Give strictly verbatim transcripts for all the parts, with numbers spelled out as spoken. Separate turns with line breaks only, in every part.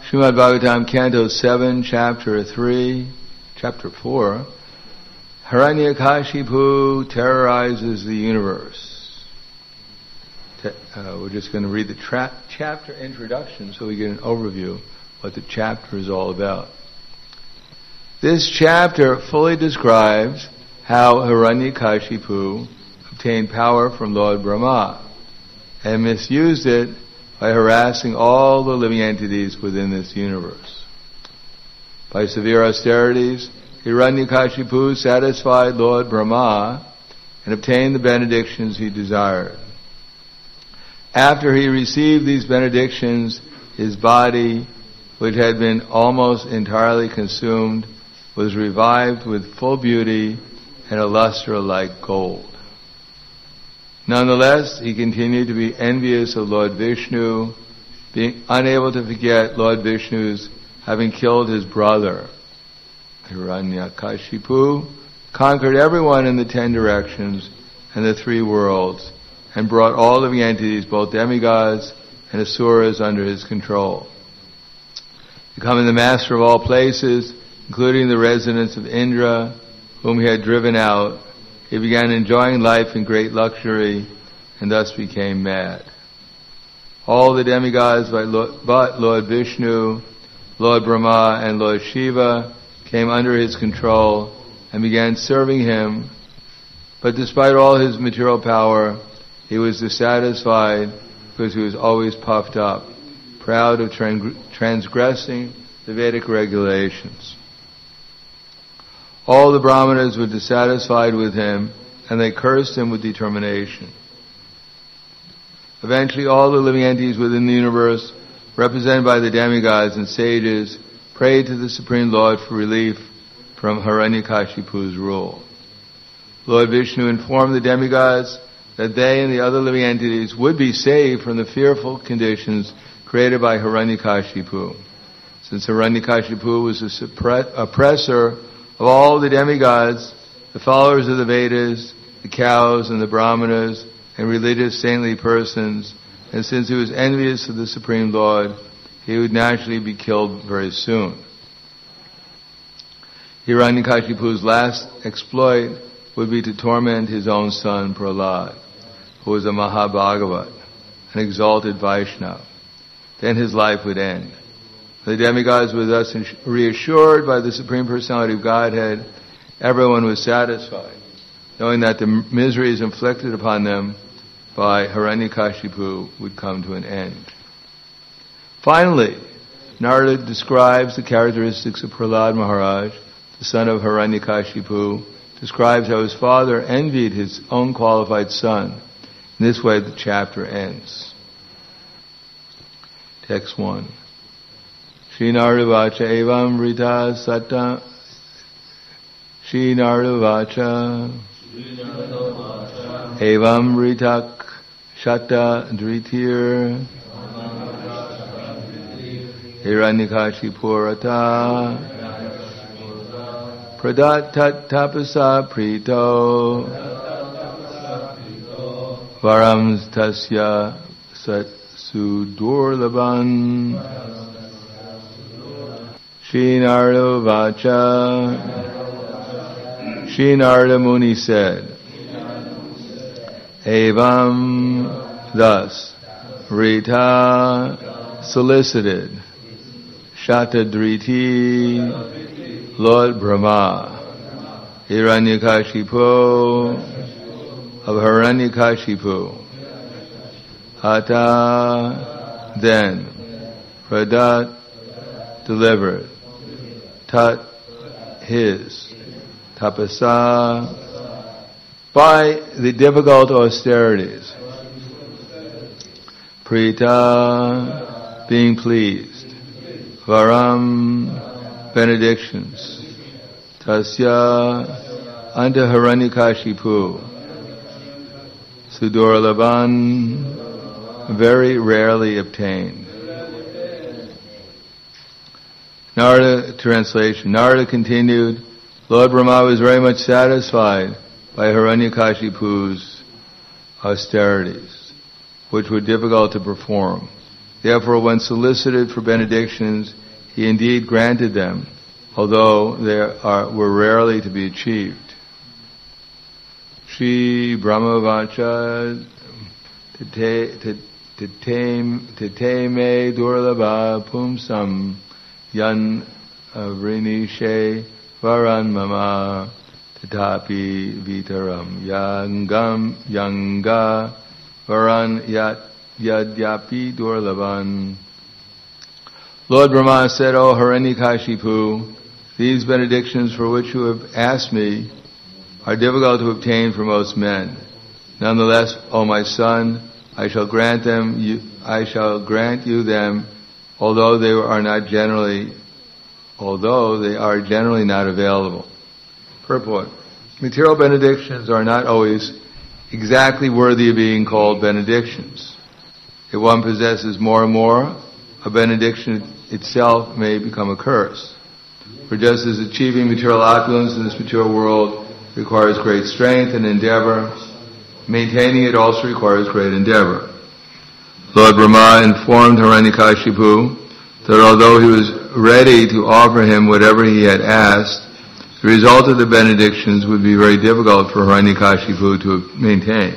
Srimad Bhagavatam, Canto seven, Chapter three, Chapter four, Hiranyakashipu terrorizes the universe. Uh, we're just going to read the tra- chapter introduction so we get an overview of what the chapter is all about. This chapter fully describes how Hiranyakashipu obtained power from Lord Brahma and misused it by harassing all the living entities within this universe. By severe austerities, Hiranyakashipu satisfied Lord Brahma and obtained the benedictions he desired. After he received these benedictions, his body, which had been almost entirely consumed, was revived with full beauty and a luster like gold. Nonetheless, he continued to be envious of Lord Vishnu, being unable to forget Lord Vishnu's having killed his brother. Hiranyakashipu conquered everyone in the ten directions and the three worlds, and brought all living entities, both demigods and asuras, under his control. Becoming the master of all places, including the residence of Indra, whom he had driven out, he began enjoying life in great luxury and thus became mad. All the demigods but Lord Vishnu, Lord Brahma, and Lord Shiva came under his control and began serving him, but despite all his material power, he was dissatisfied because he was always puffed up, proud of transgressing the Vedic regulations. All the Brahmanas were dissatisfied with him, and they cursed him with determination. Eventually, all the living entities within the universe, represented by the demigods and sages, prayed to the Supreme Lord for relief from Hiranyakashipu's rule. Lord Vishnu informed the demigods that they and the other living entities would be saved from the fearful conditions created by Hiranyakashipu. Since Hiranyakashipu was a suppre- oppressor of all the demigods, the followers of the Vedas, the cows and the Brahmanas, and religious saintly persons, and since he was envious of the Supreme Lord, he would naturally be killed very soon. Hiranyakashipu's last exploit would be to torment his own son Prahlad, who was a Mahabhagavat, an exalted Vaishnava. Then his life would end. The demigods were thus reassured by the Supreme Personality of Godhead. Everyone was satisfied, knowing that the miseries inflicted upon them by Hiranyakashipu would come to an end. Finally, Narada describes the characteristics of Prahlad Maharaj, the son of Hiranyakashipu, describes how his father envied his own qualified son. In this way the chapter ends. Text one. Shri Narada-vacha evam rita sata Shri Narada-vacha evam ritak shata dritir Hiranyakashipurata pradat tat tapasa prito varam tasya sat sudurlaban. Shri Narada Vacha, Shri Narada Muni said, Evam, thus, Rita, solicited, Shatadriti, Lord Brahma, Hiranyakashipu, of Hiranyakashipu, Hata, then, Pradat, delivered, Tat, his, Tapasa, by the difficult austerities, Prita, being pleased, Varam, benedictions, Tasya, unto Hiranyakashipu, Sudurlaban, very rarely obtained. Narada, translation. Narada continued, Lord Brahma was very much satisfied by Hiranyakashipu's austerities, which were difficult to perform. Therefore, when solicited for benedictions, he indeed granted them, although they are, were rarely to be achieved. Shri Brahmavacha Tete me durlabha pumsam yan vrinishe varan mama tatapi vitaram yangam yanga varan yat yadyapi durlabhan. Lord Brahma said, O Hiranyakashipu, these benedictions for which you have asked me are difficult to obtain for most men. Nonetheless, O my son, I shall grant them. You, I shall grant you them, although they are not generally, although they are generally not available. Purport: material benedictions are not always exactly worthy of being called benedictions. If one possesses more and more, a benediction itself may become a curse. For just as achieving material opulence in this material world requires great strength and endeavor, maintaining it also requires great endeavor. Lord Brahma informed Hiranyakashipu that although he was ready to offer him whatever he had asked, the result of the benedictions would be very difficult for Hiranyakashipu to maintain.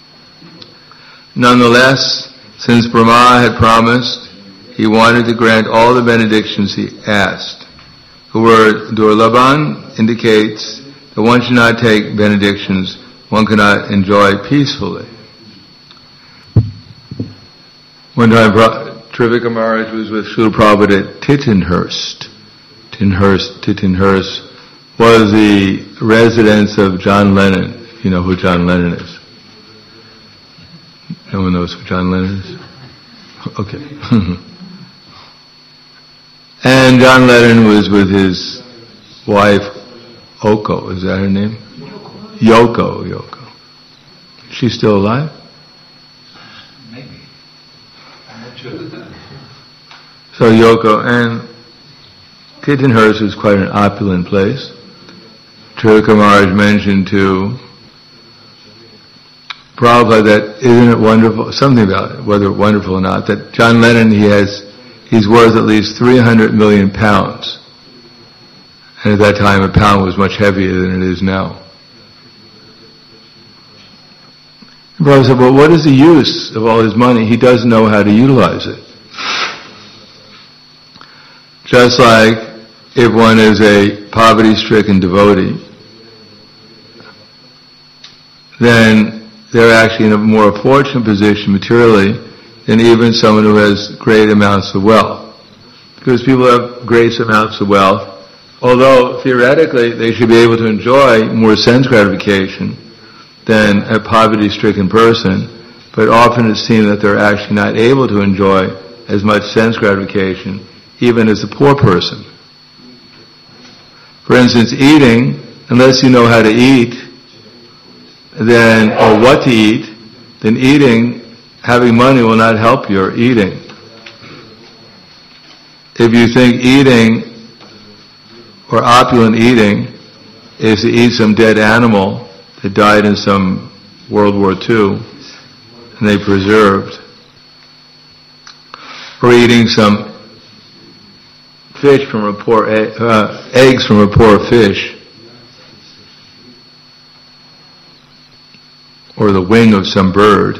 Nonetheless, since Brahma had promised, he wanted to grant all the benedictions he asked. The word durlabhan indicates that one should not take benedictions one cannot enjoy peacefully. One time, Trivika Maharaj was with Srila Prabhupada at Tittenhurst. Tittenhurst, Tittenhurst was the residence of John Lennon. You know who John Lennon is? No one knows who John Lennon is? Okay. And John Lennon was with his wife, Oko. Is that her name? Yoko, Yoko. Is she still alive?
Maybe. I'm not sure.
So Yoko, and Tittenhurst was quite an opulent place. Trivika Maharaj mentioned to Prabhupada that, isn't it wonderful, something about it, whether wonderful or not, that John Lennon, he has, he's worth at least three hundred million pounds. And at that time, a pound was much heavier than it is now. And Prabhupada said, well, what is the use of all his money? He doesn't know how to utilize it. Just like if one is a poverty-stricken devotee, then they're actually in a more fortunate position materially than even someone who has great amounts of wealth. Because people have great amounts of wealth, although theoretically they should be able to enjoy more sense gratification than a poverty-stricken person, but often it's seen that they're actually not able to enjoy as much sense gratification even as a poor person. For instance, eating, unless you know how to eat, then, or what to eat, then eating, having money will not help your eating. If you think eating, or opulent eating, is to eat some dead animal that died in some World War Two, and they preserved, or eating some fish from a poor, egg, uh, eggs from a poor fish, or the wing of some bird,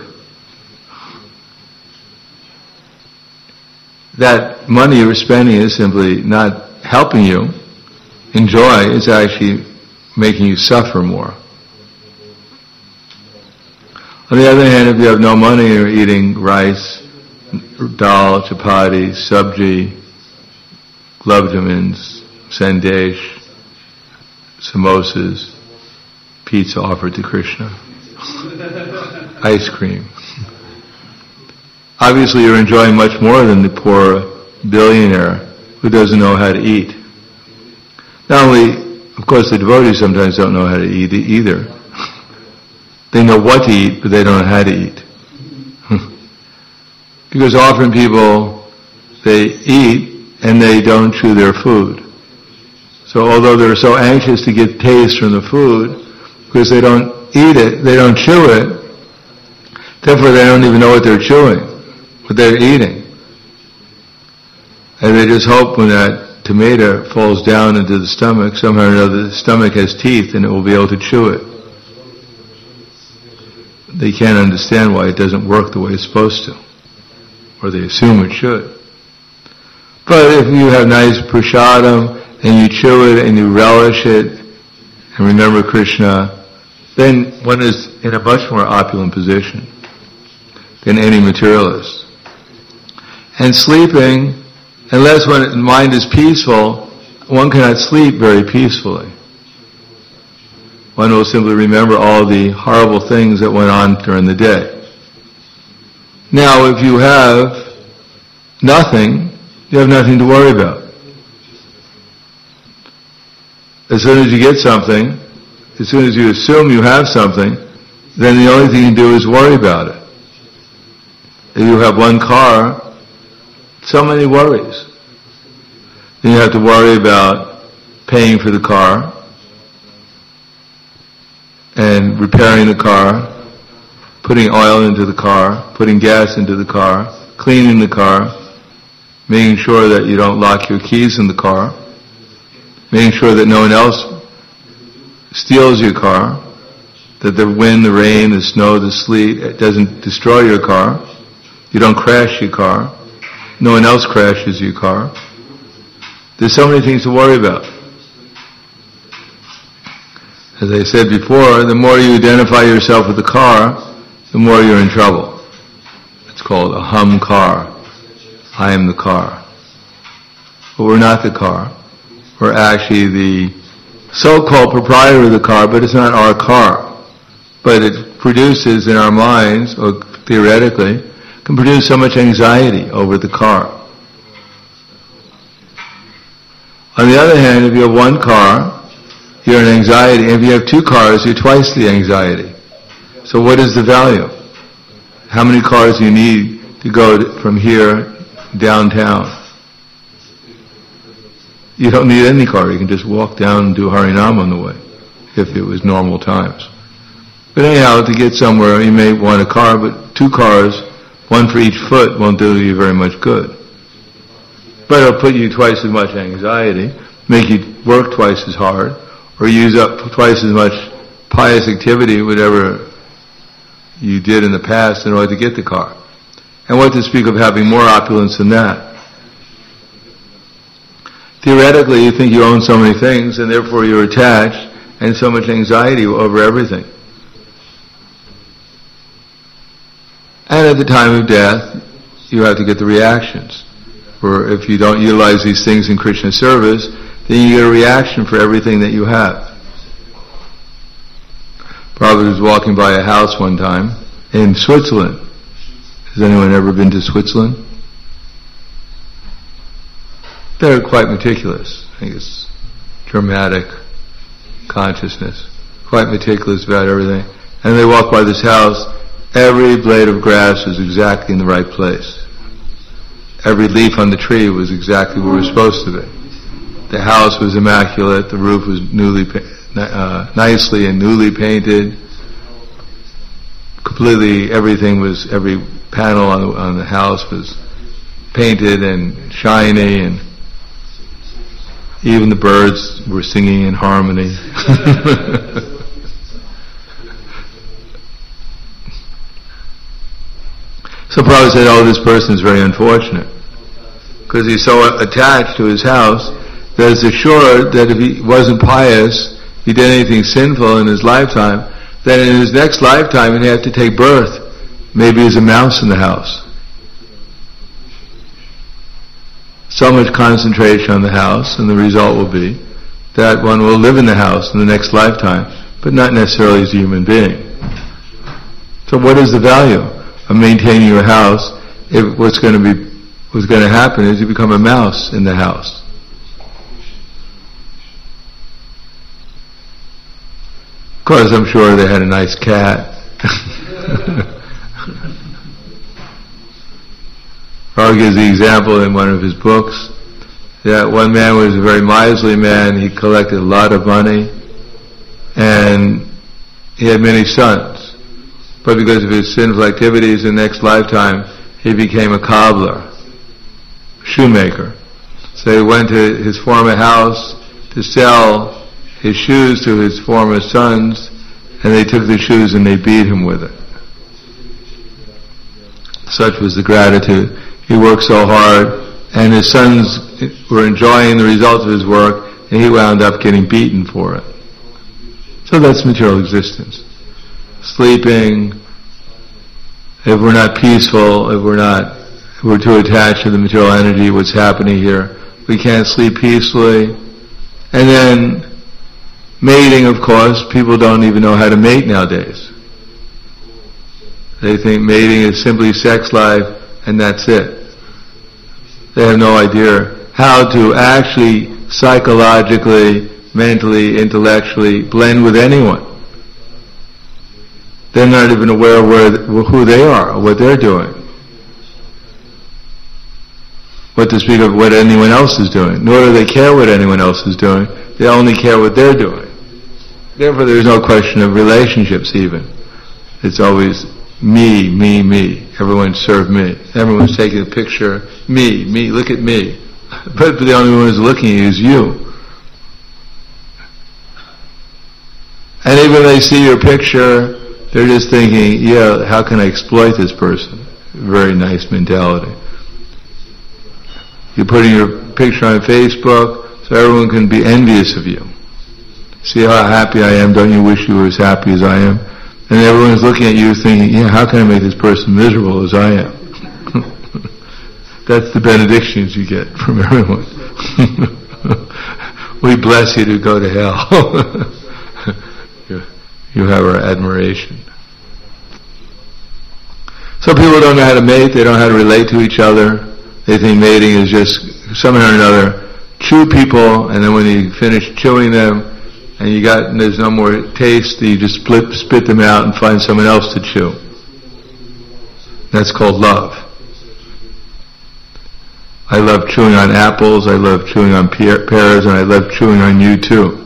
that money you're spending is simply not helping you enjoy, it's actually making you suffer more. On the other hand, if you have no money and you're eating rice, dal, chapati, sabji, gulab jamins, sandesh, samosas, pizza offered to Krishna, ice cream. Obviously you're enjoying much more than the poor billionaire who doesn't know how to eat. Not only, of course, the devotees sometimes don't know how to eat either. They know what to eat, but they don't know how to eat. Because often people, they eat and they don't chew their food. So although they're so anxious to get taste from the food, because they don't eat it, they don't chew it, therefore they don't even know what they're chewing, what they're eating. And they just hope when that tomato falls down into the stomach, somehow or another the stomach has teeth and it will be able to chew it. They can't understand why it doesn't work the way it's supposed to. Or they assume it should. But if you have nice prasadam and you chew it and you relish it and remember Krishna, then one is in a much more opulent position than any materialist. And sleeping, unless one's mind is peaceful, one cannot sleep very peacefully. One will simply remember all the horrible things that went on during the day. Now, if you have nothing, you have nothing to worry about. As soon as you get something, as soon as you assume you have something, then the only thing you do is worry about it. If you have one car, so many worries. Then you have to worry about paying for the car and repairing the car, putting oil into the car, putting gas into the car, cleaning the car, making sure that you don't lock your keys in the car, making sure that no one else steals your car, that the wind, the rain, the snow, the sleet, it doesn't destroy your car, you don't crash your car, no one else crashes your car. There's so many things to worry about. As I said before, the more you identify yourself with the car, the more you're in trouble. It's called a hum car. I am the car. But we're not the car. We're actually the so-called proprietor of the car, but it's not our car. But it produces in our minds, or theoretically, can produce so much anxiety over the car. On the other hand, if you have one car, you're in anxiety. If you have two cars, you're twice the anxiety. So what is the value? How many cars do you need to go to, from here downtown? You don't need any car. You can just walk down and do Harinam on the way, if it was normal times. But anyhow, to get somewhere, you may want a car, but two cars, one for each foot, won't do you very much good. But it'll put you twice as much anxiety, make you work twice as hard, or use up twice as much pious activity, whatever you did in the past, in order to get the car. And what to speak of having more opulence than that? Theoretically, you think you own so many things, and therefore you're attached, and so much anxiety over everything. And at the time of death, you have to get the reactions. Or if you don't utilize these things in Krishna service, then you get a reaction for everything that you have. Prabhupada was walking by a house one time in Switzerland. Has anyone ever been to Switzerland? They're quite meticulous. I think it's dramatic consciousness. Quite meticulous about everything. And they walked by this house. Every blade of grass was exactly in the right place. Every leaf on the tree was exactly where it was supposed to be. The house was immaculate. The roof was newly, uh, nicely and newly painted. Completely, everything was, every panel on the, on the house was painted and shiny, and even the birds were singing in harmony. So Prabhupada said, oh, this person is very unfortunate, because he's so attached to his house that it's assured that if he wasn't pious, if he did anything sinful in his lifetime, then in his next lifetime he'd have to take birth, maybe as a mouse in the house. So much concentration on the house, and the result will be that one will live in the house in the next lifetime, but not necessarily as a human being. So what is the value of maintaining your house if what's going to be, what's going to happen is you become a mouse in the house? Of course, I'm sure they had a nice cat. Prabhupada gives the example in one of his books that one man was a very miserly man. He collected a lot of money, and he had many sons. But because of his sinful activities in the next lifetime, he became a cobbler, shoemaker. So he went to his former house to sell his shoes to his former sons, and they took the shoes and they beat him with it. Such was the gratitude. He worked so hard, and his sons were enjoying the results of his work, and he wound up getting beaten for it. So that's material existence. Sleeping, if we're not peaceful, if we're not, if we're too attached to the material energy, what's happening here, we can't sleep peacefully. And then, mating, of course, people don't even know how to mate nowadays. They think mating is simply sex life, and that's it. They have no idea how to actually psychologically, mentally, intellectually blend with anyone. They're not even aware of where, who they are, or what they're doing. What to speak of what anyone else is doing. Nor do they care what anyone else is doing. They only care what they're doing. Therefore there's no question of relationships even. It's always me, me, me. Everyone serve me. Everyone's taking a picture. Me, me, look at me. But the only one who's looking at you is you. And even when they see your picture, they're just thinking, yeah, how can I exploit this person? Very nice mentality. You're putting your picture on Facebook so everyone can be envious of you. See how happy I am, don't you wish you were as happy as I am? And everyone's looking at you thinking, yeah, how can I make this person miserable as I am? That's the benedictions you get from everyone. We bless you to go to hell. you, you have our admiration. So people don't know how to mate, they don't know how to relate to each other. They think mating is just somehow or another chew people, and then when you finish chewing them, and you got, and there's no more taste, you just split, spit them out and find someone else to chew. That's called love. I love chewing on apples, I love chewing on pears, and I love chewing on you too.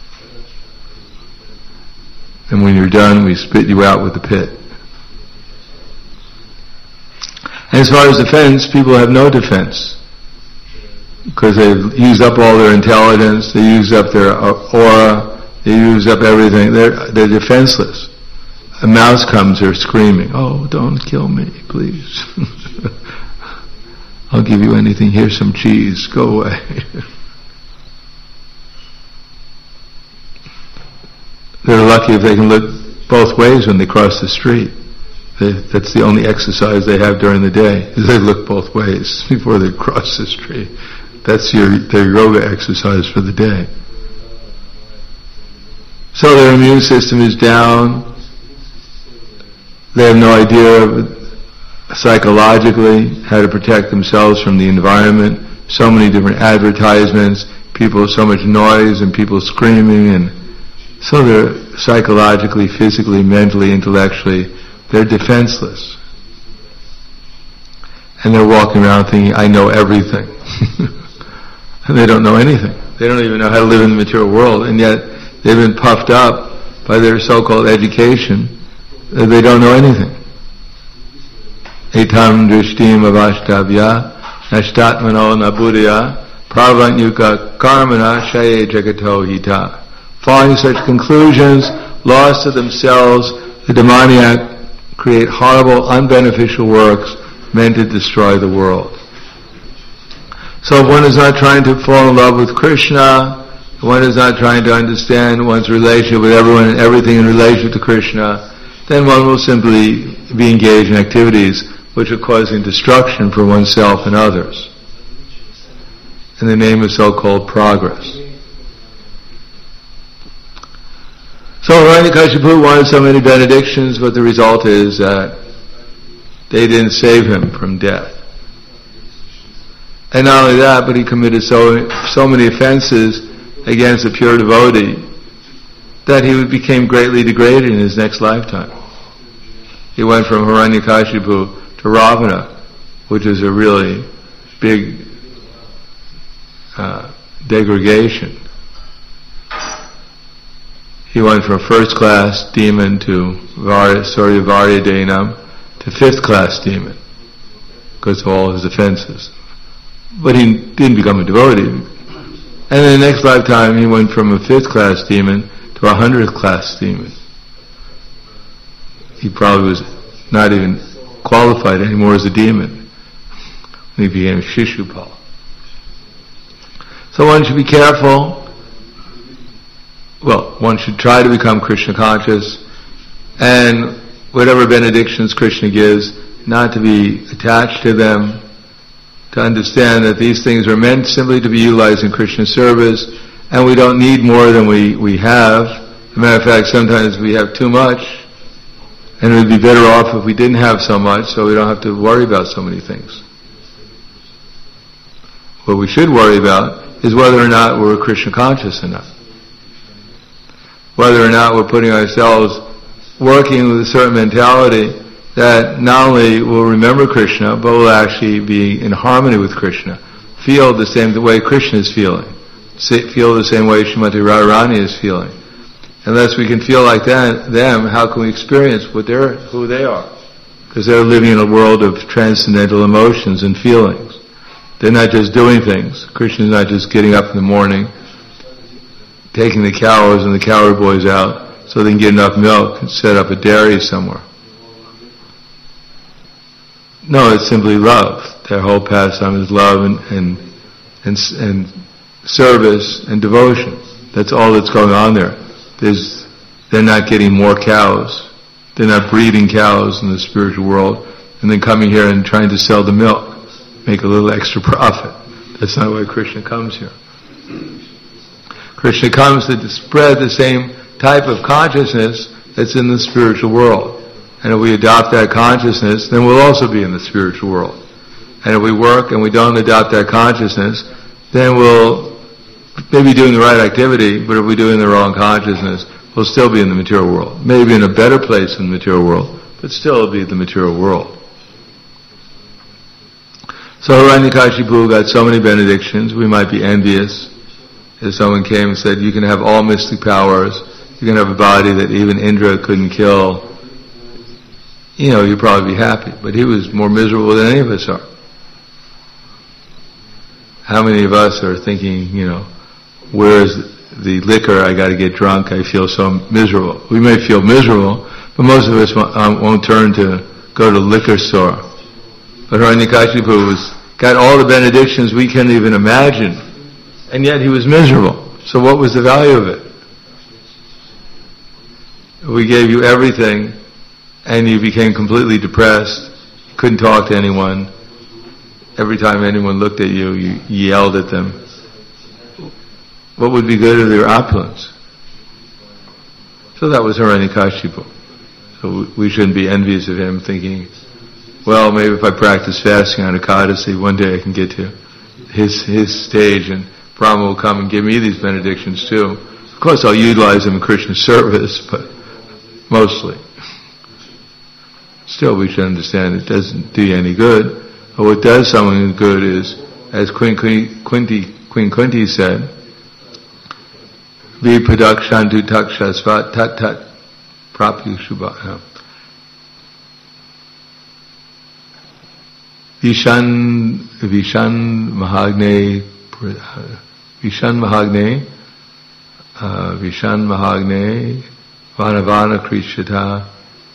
And when you're done, we spit you out with the pit. And as far as defense, people have no defense. Because they've used up all their intelligence, they use up their aura, they use up everything. They're, they're defenseless. A mouse comes, they're screaming, oh, don't kill me, please. I'll give you anything. Here's some cheese. Go away. They're lucky if they can look both ways when they cross the street. They, that's the only exercise they have during the day, is they look both ways before they cross the street. That's your their yoga exercise for the day. So their immune system is down. They have no idea of psychologically how to protect themselves from the environment. So many different advertisements, people, so much noise and people screaming, and so they're psychologically, physically, mentally, intellectually, they're defenseless. And they're walking around thinking, I know everything. And they don't know anything. They don't even know how to live in the material world, and yet they've been puffed up by their so-called education that they don't know anything. Etam drishtim avashtavya nashtatmano nabuddhya pravanyuka karmana shaye jagato hita. Following such conclusions, lost to themselves, the demoniac create horrible, unbeneficial works meant to destroy the world. So if one is not trying to fall in love with Krishna, one is not trying to understand one's relationship with everyone and everything in relation to Krishna, then one will simply be engaged in activities which are causing destruction for oneself and others, in the name of so-called progress. So Hiranyakashipu wanted so many benedictions, but the result is that they didn't save him from death. And not only that, but he committed so so many offenses against a pure devotee that he became greatly degraded in his next lifetime. He went from Hiranyakashipu to Ravana, which is a really big uh, degradation. He went from first class demon to Suryavarya, to fifth class demon because of all his offenses. but he didn't become a devotee. And in the next lifetime, he went from a fifth class demon to a hundredth class demon. He probably was not even qualified anymore as a demon. He became Shishupal. So one should be careful. Well, one should try to become Krishna conscious, and whatever benedictions Krishna gives, not to be attached to them, to understand that these things are meant simply to be utilized in Krishna service, and we don't need more than we, we have. As a matter of fact, sometimes we have too much, and it would be better off if we didn't have so much, so we don't have to worry about so many things. What we should worry about is whether or not we're Krishna conscious enough. Whether or not we're putting ourselves working with a certain mentality that not only will remember Krishna, but will actually be in harmony with Krishna. Feel the same way Krishna is feeling. Feel the same way Srimati Radharani is feeling. Unless we can feel like that, them, how can we experience what they're, who they are? Because they're living in a world of transcendental emotions and feelings. They're not just doing things. Krishna's not just getting up in the morning, taking the cows and the cowherd boys out so they can get enough milk and set up a dairy somewhere. No, it's simply love. Their whole pastime is love and, and, and, and service and devotion. That's all that's going on there. There's, they're not getting more cows. They're not breeding cows in the spiritual world and then coming here and trying to sell the milk, make a little extra profit. That's not why Krishna comes here. Krishna comes to spread the same type of consciousness that's in the spiritual world. And if we adopt that consciousness, then we'll also be in the spiritual world. And if we work and we don't adopt that consciousness, then we'll maybe doing the right activity, but if we're doing the wrong consciousness, we'll still be in the material world. Maybe in a better place in the material world, but still be the material world. So Hiranyakashipu got so many benedictions, we might be envious. If someone came and said, you can have all mystic powers, you can have a body that even Indra couldn't kill, you know, you'd probably be happy. But he was more miserable than any of us are. How many of us are thinking, you know, where's the liquor, I got to get drunk, I feel so miserable. We may feel miserable, but most of us won't, um, won't turn to go to the liquor store. But Hiranyakashipu was, got all the benedictions we can't even imagine, and yet he was miserable. So what was the value of it? We gave you everything, and you became completely depressed, couldn't talk to anyone. Every time anyone looked at you, you yelled at them. What would be good of their opulence? So that was Hiranyakashipu. So we shouldn't be envious of him, thinking, well, maybe if I practice fasting on Ekadasi, one day I can get to his his stage and Brahma will come and give me these benedictions too. Of course I'll utilize them in Krishna service, but mostly. Still we should understand it doesn't do you any good. But what does someone good is, as Queen Kunti, Queen Kunti said, Vi padakshantu takshasvat tat tat prapyu shubha. Vishan, Vishan Mahagne, Vishan Mahagne, uh, Vishan Mahagne, Vanavana Krishata,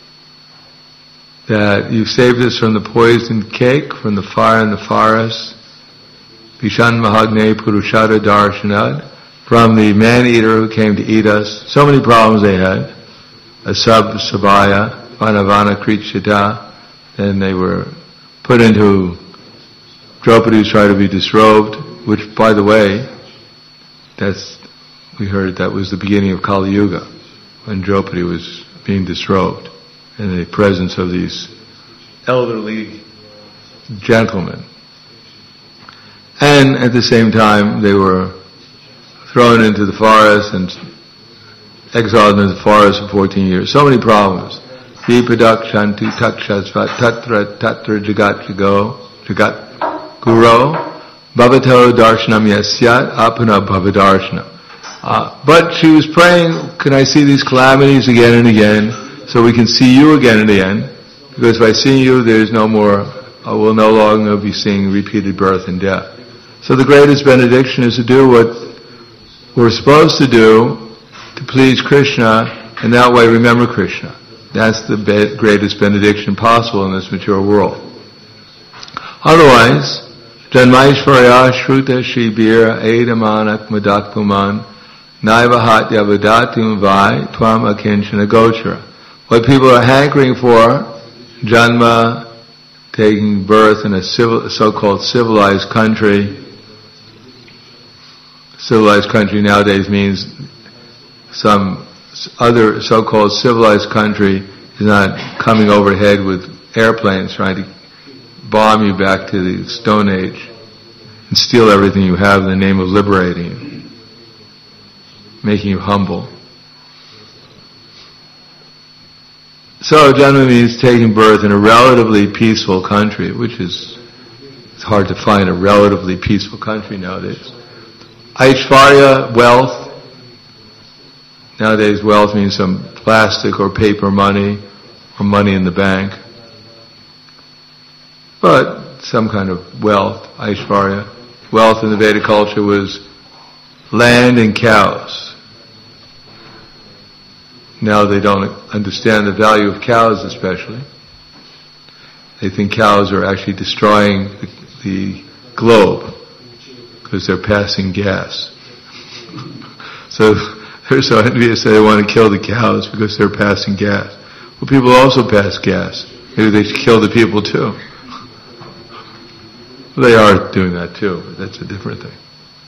that you saved us from the poisoned cake, from the fire in the forest, Vishan Mahagne Purushada Darshanad, from the man-eater who came to eat us. So many problems they had. Asab Sabaya, Vanavana Krishata, then they were put into, Draupadi tried to be disrobed, which, by the way, that's, we heard that was the beginning of Kali Yuga, when Draupadi was being disrobed in the presence of these elderly gentlemen. And at the same time, they were thrown into the forest and exiled into the forest for fourteen years. So many problems. Vipadak Shanti Takshasvat Tatra Tatra Jagat Jago Jagat Guru Bhavato Darshanam Yasyat Apana Bhavadarshana. Uh, but she was praying, can I see these calamities again and again, so we can see you again and again, because by seeing you there's no more, uh, we'll no longer be seeing repeated birth and death. So the greatest benediction is to do what we're supposed to do to please Krishna, and that way remember Krishna. That's the be- greatest benediction possible in this material world. Otherwise, Janmaishvarya Shruta Shibira Edamanak Madakpuman Naivahat Yavadatim Vai Tvam Akinchana Gochara. What people are hankering for, Janma, taking birth in a civil, so-called civilized country. Civilized country nowadays means some other so-called civilized country is not coming overhead with airplanes trying to bomb you back to the Stone Age and steal everything you have in the name of liberating you, making you humble. So Janma means taking birth in a relatively peaceful country, which is, it's hard to find a relatively peaceful country nowadays. Aishvarya, wealth. Nowadays wealth means some plastic or paper money or money in the bank. But some kind of wealth, Aishvarya. Wealth in the Vedic culture was land and cows. Now they don't understand the value of cows especially. They think cows are actually destroying the, the globe because they're passing gas. So they're so envious that they want to kill the cows because they're passing gas. Well, people also pass gas. Maybe they should kill the people too. Well, they are doing that too, but that's a different thing.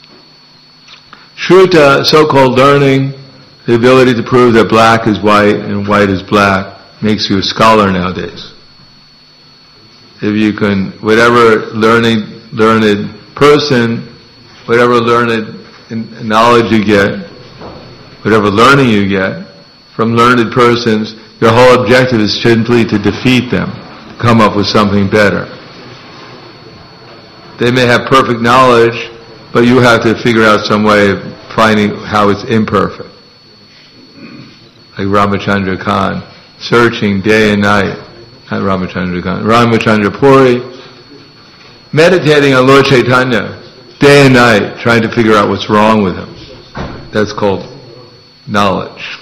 Shruta, so-called learning, the ability to prove that black is white and white is black, makes you a scholar nowadays. If you can, whatever learning, learned person, whatever learned knowledge you get, whatever learning you get from learned persons, your whole objective is simply to defeat them, to come up with something better. They may have perfect knowledge, but you have to figure out some way of finding how it's imperfect. Like Ramachandra Khan, searching day and night, not Ramachandra Khan, Ramachandra Puri, meditating on Lord Chaitanya, day and night, trying to figure out what's wrong with him. That's called knowledge.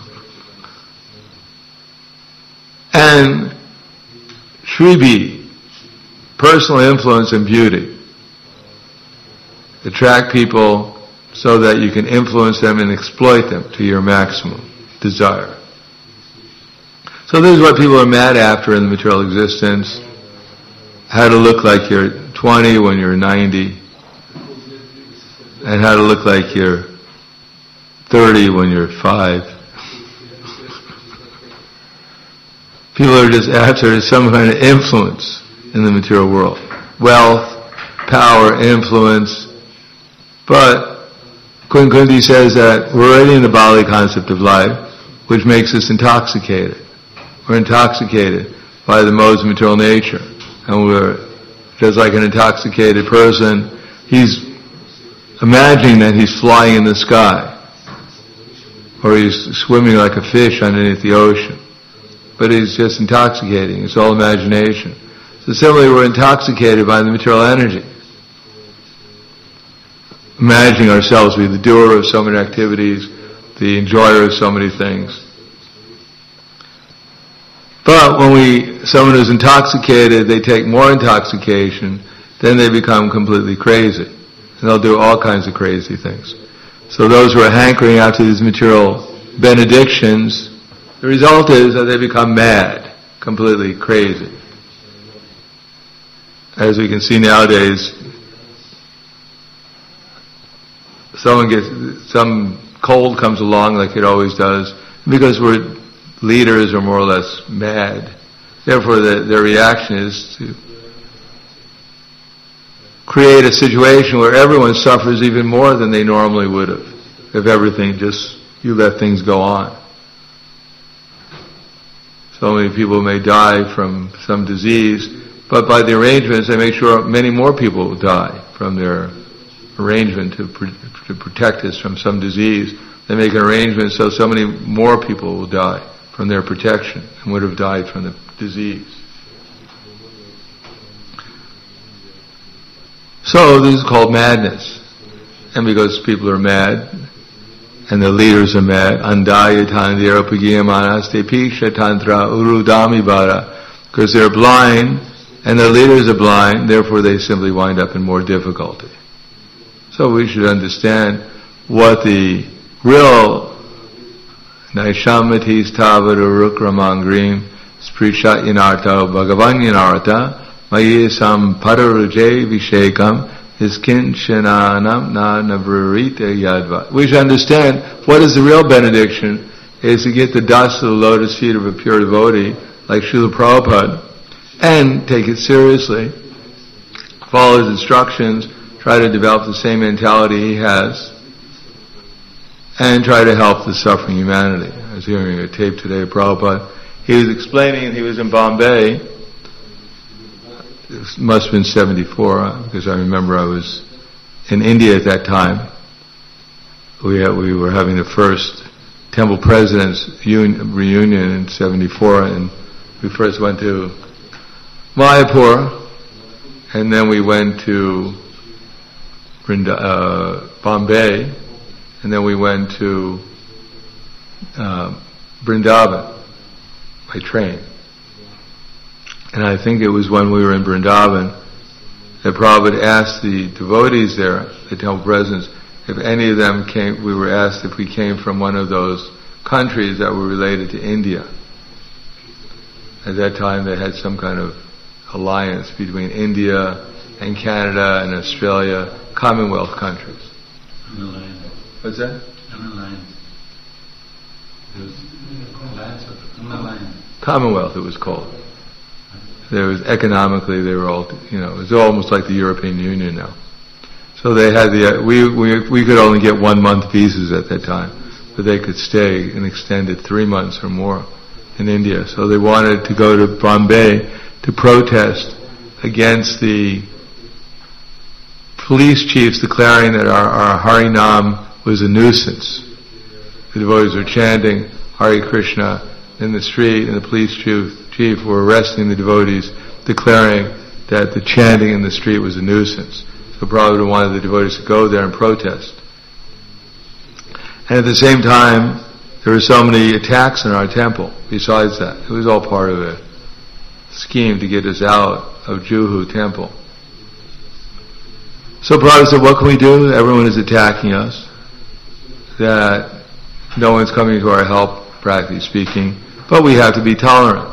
And Shribi, personal influence and beauty. Attract people so that you can influence them and exploit them to your maximum desire. So this is what people are mad after in the material existence. How to look like you're twenty when you're ninety. And how to look like you're thirty when you're five. People are just after some kind of influence in the material world. Wealth, power, influence. But Kunkundi says that we're already in the Bali concept of life, which makes us intoxicated. We're intoxicated by the modes of material nature. And we're just like an intoxicated person. He's imagining that he's flying in the sky. Or he's swimming like a fish underneath the ocean. But he's just intoxicating. It's all imagination. So similarly, we're intoxicated by the material energy. Imagining ourselves to be the doer of so many activities, the enjoyer of so many things. But when we, someone who's intoxicated, they take more intoxication, then they become completely crazy. And they'll do all kinds of crazy things. So those who are hankering after these material benedictions, the result is that they become mad, completely crazy. As we can see nowadays, someone gets, some cold comes along like it always does, because we're leaders are more or less mad. Therefore, the, their reaction is to create a situation where everyone suffers even more than they normally would have if everything just, you let things go on. So many people may die from some disease, but by the arrangements they make sure many more people will die from their arrangement to, pr- to protect us from some disease. They make an arrangement so so many more people will die from their protection and would have died from the disease. So this is called madness. And because people are mad, and the leaders are mad, andaya tandira pagiyamanas tepiksha tantra urudami bara, because they're blind, and the leaders are blind, therefore they simply wind up in more difficulty. So we should understand what the real Naishamatis tavadurukramangrim sprishat yanarta bhagavan yanarta mayesam padaruje vishekam iskinchananam na navrita yadva. We should understand what is the real benediction is to get the dust of the lotus feet of a pure devotee like Srila Prabhupada and take it seriously, follow his instructions, try to develop the same mentality he has, and try to help the suffering humanity. I was hearing a tape today of Prabhupada. He was explaining, he was in Bombay. It must have been seventy-four, because I remember I was in India at that time. We had, we were having the first Temple Presidents un, reunion in seventy-four, and we first went to Mayapur, and then we went to Brinda, uh, Bombay, and then we went to uh, Vrindavan by train. And I think it was when we were in Vrindavan that Prabhupada asked the devotees there, the temple presidents, if any of them came, we were asked if we came from one of those countries that were related to India. At that time they had some kind of alliance between India and Canada and Australia, Commonwealth countries.
An alliance.
What's that?
An alliance. It was alliance of an alliance.
Commonwealth it was called. There was economically they were all, you know, it was almost like the European Union now. So they had the, we, we, we could only get one month visas at that time, but they could stay an extended three months or more in India. So they wanted to go to Bombay to protest against the police chiefs declaring that our, our Harinam was a nuisance. The devotees were chanting Hare Krishna in the street, and the police chief, chief were arresting the devotees, declaring that the chanting in the street was a nuisance. So Prabhupada wanted the devotees to go there and protest. And at the same time, there were so many attacks in our temple. Besides that, it was all part of a scheme to get us out of Juhu temple. So Prabhupada said, what can we do? Everyone is attacking us. That no one's coming to our help, practically speaking. But we have to be tolerant.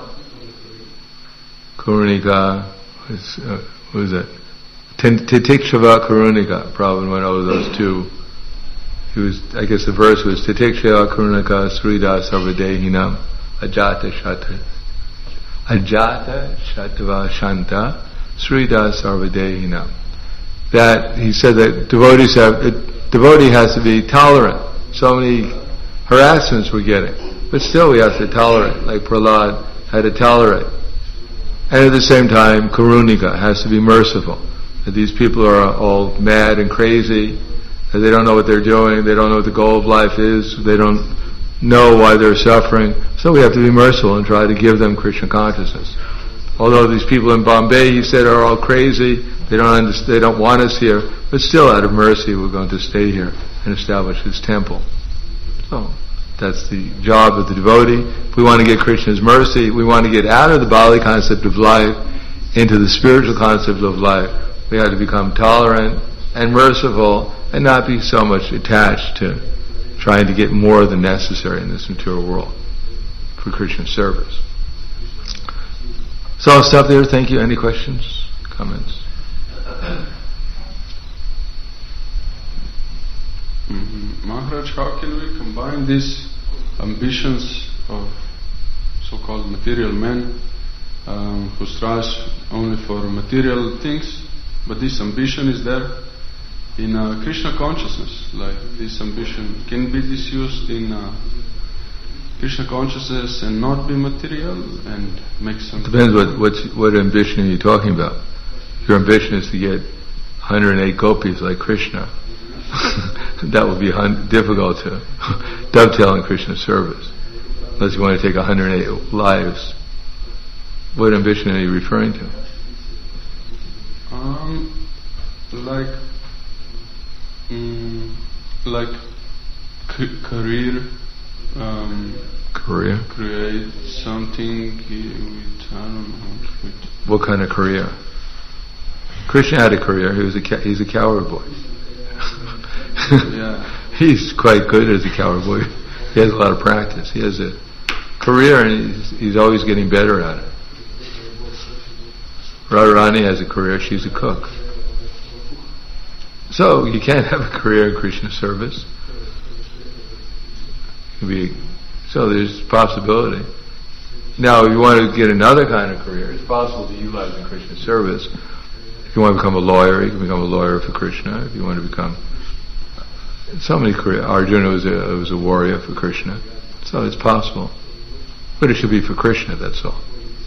Karunika, uh, what is it? Titikshava Karunika. Prabhupada went over those two. He was, I guess the verse was Titikshava Karunika Srida Sarvadehinam Ajata Shata Ajata Shatava Shanta Srida Sarvadehinam. That he said that devotees have, a devotee has to be tolerant. So many harassments we're getting. But still we have to tolerate, like Prahlad had to tolerate. And at the same time, Karunika has to be merciful. That these people are all mad and crazy, that they don't know what they're doing, they don't know what the goal of life is, they don't know why they're suffering. So we have to be merciful and try to give them Krishna consciousness. Although these people in Bombay, he said, are all crazy, they don't understand, they don't want us here, but still out of mercy we're going to stay here and establish this temple. So that's the job of the devotee. If we want to get Krishna's mercy, we want to get out of the bodily concept of life into the spiritual concept of life, we have to become tolerant and merciful and not be so much attached to trying to get more than necessary in this material world for Krishna service. So I'll stop there. Thank you. Any questions? Comments?
Mm-hmm. Maharaj, how can we combine these ambitions of so-called material men um, who strive only for material things, but this ambition is there in uh, Krishna consciousness, like this ambition can be disused in uh, Krishna consciousness and not be material and make some...
Depends what what's, what ambition are you talking about. If your ambition is to get one hundred eight gopis like Krishna, that would be hun- difficult to dovetail in Krishna's service. Unless you want to take one hundred eight lives. What ambition are you referring to?
Um, like mm, like c- career um,
Career?
create something with, I don't know, with
What kind of career? Krishna had a career. He was a ca- he's a coward boy.
yeah.
He's quite good as a coward boy. He has a lot of practice. He has a career, and he's, he's always getting better at it. Radharani has a career. She's a cook. So you can't have a career in Krishna service. You can be, so there's possibility. Now, if you want to get another kind of career, it's possible to utilize in Krishna service. If you want to become a lawyer, you can become a lawyer for Krishna. If you want to become so many careers, Arjuna was a was a warrior for Krishna, so it's possible. But it should be for Krishna. That's all.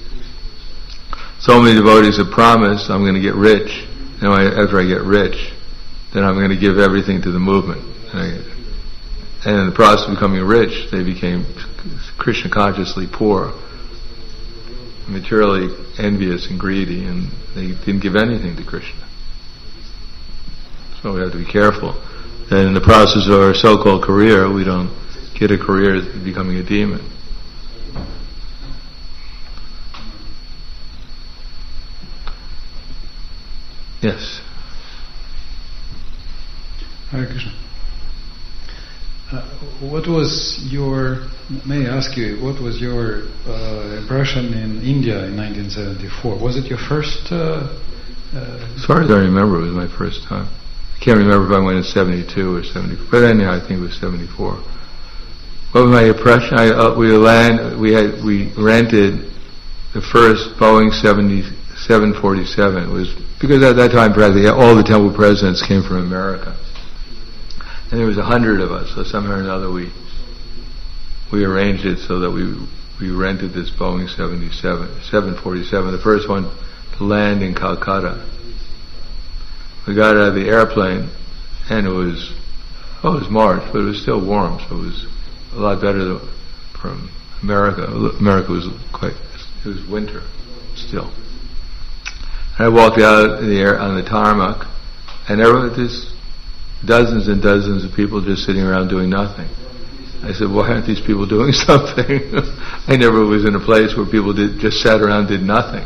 So many devotees have promised, "I'm going to get rich. And after I get rich, then I'm going to give everything to the movement." And, I, and in the process of becoming rich, they became Krishna consciously poor, materially envious and greedy, and they didn't give anything to Krishna. So we have to be careful that in the process of our so-called career, we don't get a career becoming a demon. Yes.
Hare Krishna. Uh, what was your, may I ask you, what was your uh, impression in India in nineteen seventy-four? Was it your first? Uh, uh,
as far as I remember, it was my first time. I can't remember if I went in seventy-two or seventy-four, but anyhow, I think it was seventy-four. What was my impression? I, uh, we land, we had, we rented the first Boeing seven forty-seven. It was because at that time, practically all the temple presidents came from America. And there was a hundred of us, so somehow or another we we arranged it so that we we rented this Boeing seven forty-seven, the first one to land in Calcutta. We got out of the airplane, and it was oh, it was March, but it was still warm, so it was a lot better than from America. America was quite, it was winter still. And I walked out in the air on the tarmac, and there were just dozens and dozens of people just sitting around doing nothing. I said, why aren't these people doing something? I never was in a place where people did, just sat around and did nothing.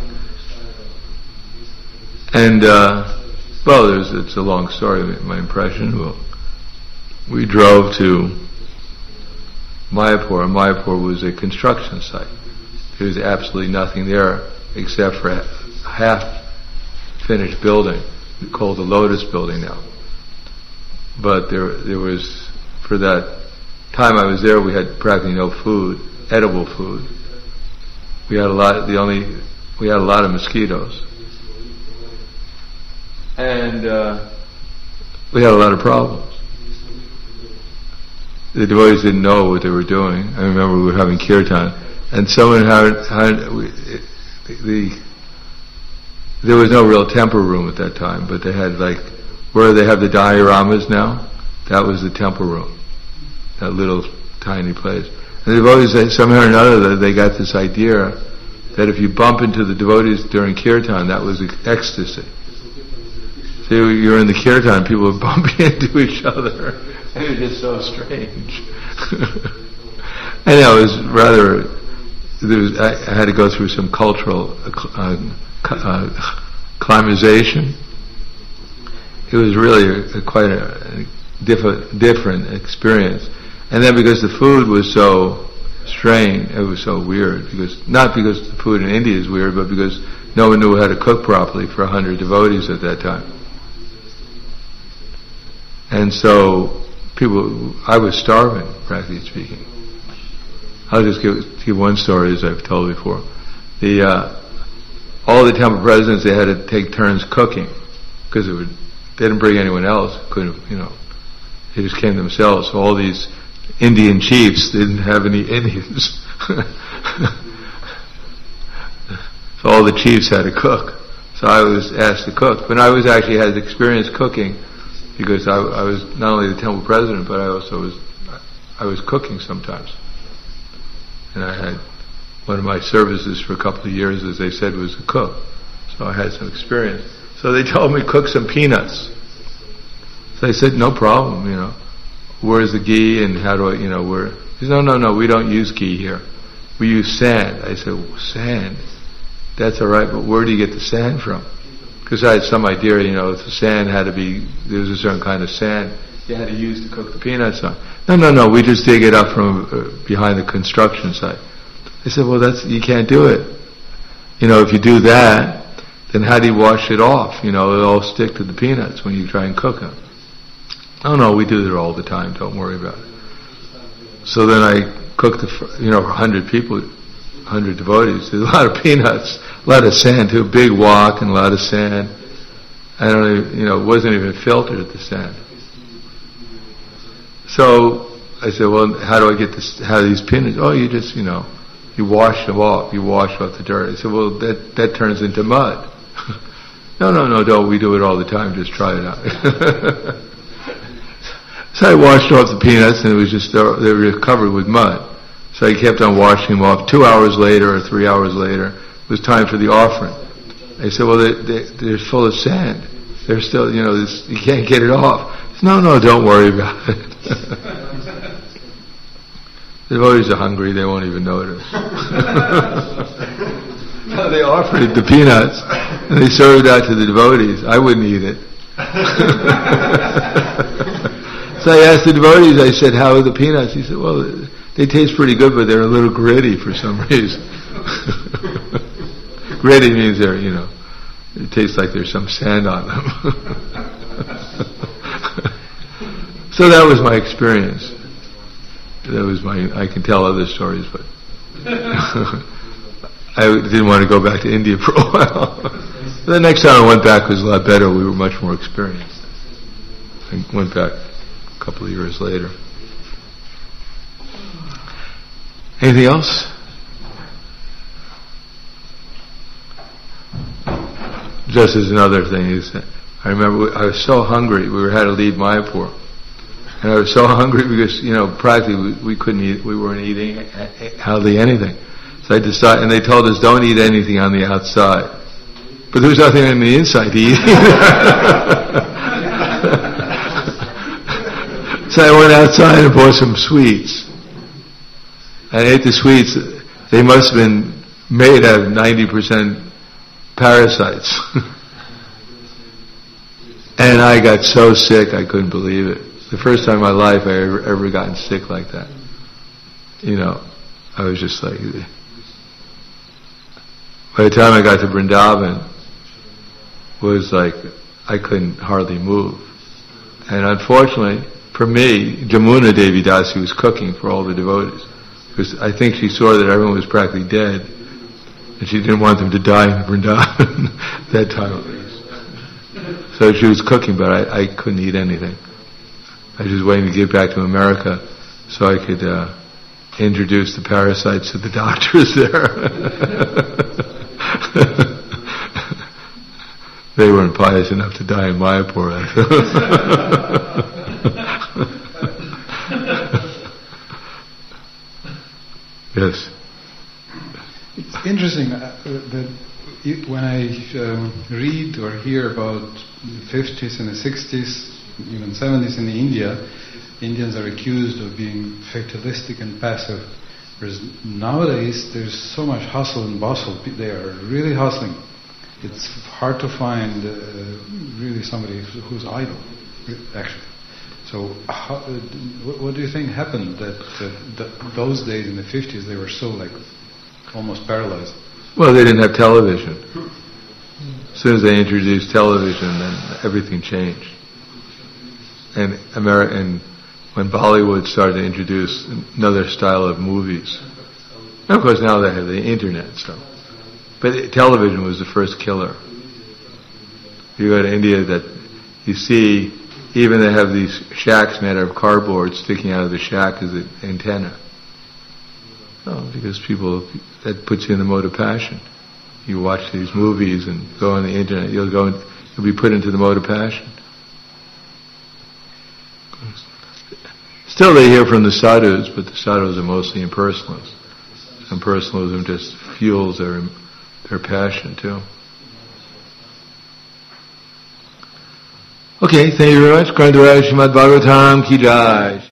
And, uh, well, there's, it's a long story, my impression. Well, we drove to Mayapur, and Mayapur was a construction site. There was absolutely nothing there except for a half-finished building called the Lotus Building now. But there, there was, for that time I was there, we had practically no food, edible food. We had a lot, the only, we had a lot of mosquitoes. And, uh, we had a lot of problems. The devotees didn't know what they were doing. I remember we were having kirtan, and someone had, had we, the, there was no real temple room at that time, but they had like, where they have the dioramas now, that was the temple room, that little tiny place. And the devotees, somehow or another, they got this idea that if you bump into the devotees during kirtan, that was ecstasy. So you're in the kirtan, people were bumping into each other. It was just so strange. And it was rather, there was, I, I had to go through some cultural uh, uh, acclimatization. It was really a, a quite a, a diff- different experience. And then because the food was so strange, it was so weird, because not because the food in India is weird, but because no one knew how to cook properly for a hundred devotees at that time. And so people, I was starving, practically speaking. I'll just give, give one story, as I've told before. The uh, all the temple presidents, they had to take turns cooking, because it would, they didn't bring anyone else. Couldn't, you know, they just came themselves. So all these Indian chiefs didn't have any Indians. So all the chiefs had to cook. So I was asked to cook, but I was actually had experience cooking, because I, I was not only the temple president, but I also was I was cooking sometimes. And I had one of my services for a couple of years, as they said, was a cook. So I had some experience. So they told me, cook some peanuts. So I said, no problem, you know. Where's the ghee and how do I, you know, where? He said, no, no, no, we don't use ghee here. We use sand. I said, well, sand? That's all right, but where do you get the sand from? Because I had some idea, you know, the sand had to be, there was a certain kind of sand you had to use to cook the peanuts on. No, no, no, we just dig it up from uh, behind the construction site. I said, well, that's, you can't do it. You know, if you do that, then how do you wash it off? You know, it'll all stick to the peanuts when you try and cook them. Oh no, we do that all the time, don't worry about it. So then I cooked, the, you know, for a hundred people, a hundred devotees, there's a lot of peanuts, a lot of sand too, big wok and a lot of sand. I don't even, you know, it wasn't even filtered, the sand. So I said, well, how do I get this, how do these peanuts? Oh, you just, you know, you wash them off, you wash off the dirt. I said, well, that, that turns into mud. no, no, no, don't, we do it all the time, just try it out. So I washed off the peanuts and it was just, they were covered with mud. So I kept on washing them off. Two hours later or three hours later, it was time for the offering. I said, well, they, they, they're full of sand. They're still, you know, this, you can't get it off. Said, no, no, don't worry about it. The devotees are hungry, they won't even notice. No, they offered the peanuts and they served out to the devotees. I wouldn't eat it. So I asked the devotees, I said, how are the peanuts? He said, well, they taste pretty good, but they're a little gritty for some reason. Gritty means they're, you know, it tastes like there's some sand on them. So that was my experience. That was my, I can tell other stories, but I didn't want to go back to India for a while. The next time I went back was a lot better. We were much more experienced. I went back a couple of years later. Anything else? Just as another thing is, I remember I was so hungry. We were had to leave Mayapur, and I was so hungry because, you know, practically we, we couldn't eat. We weren't eating hardly anything. So I decided, and they told us don't eat anything on the outside, but there was nothing on the inside to eat. So I went outside and bought some sweets. I ate the sweets. They must have been made out of ninety percent parasites. And I got so sick I couldn't believe it. The first time in my life I ever, ever gotten sick like that. You know, I was just like... By the time I got to Vrindavan, it was like I couldn't hardly move. And unfortunately, for me, Jamuna Devi Dasi was cooking for all the devotees. Because I think she saw that everyone was practically dead. And she didn't want them to die in Vrindavan that time at least. So she was cooking, but I, I couldn't eat anything. I was just waiting to get back to America so I could uh, introduce the parasites to the doctors there. They weren't pious enough to die in Mayapur. Yes.
It's interesting uh, that you, when I um, read or hear about the fifties and the sixties, even seventies in India, Indians are accused of being fatalistic and passive. Whereas nowadays there's so much hustle and bustle. They are really hustling. It's hard to find uh, really somebody who's, who's idle, actually. So, how, uh, what, what do you think happened that uh, th- those days in the fifties they were so like almost paralyzed?
Well, they didn't have television. As soon as they introduced television, then everything changed. And Ameri- and when Bollywood started to introduce another style of movies, and of course now they have the internet, so. But it, television was the first killer. You go to India, that you see, even they have these shacks made out of cardboard sticking out of the shack as an antenna. Oh, because people, that puts you in the mode of passion. You watch these movies and go on the internet, you'll go, you'll be put into the mode of passion. Still they hear from the sadhus, but the sadhus are mostly impersonalists. Impersonalism just fuels their their passion too. Okay, thank you very much. Grantharaj Srimad Bhagavatam Ki Jai.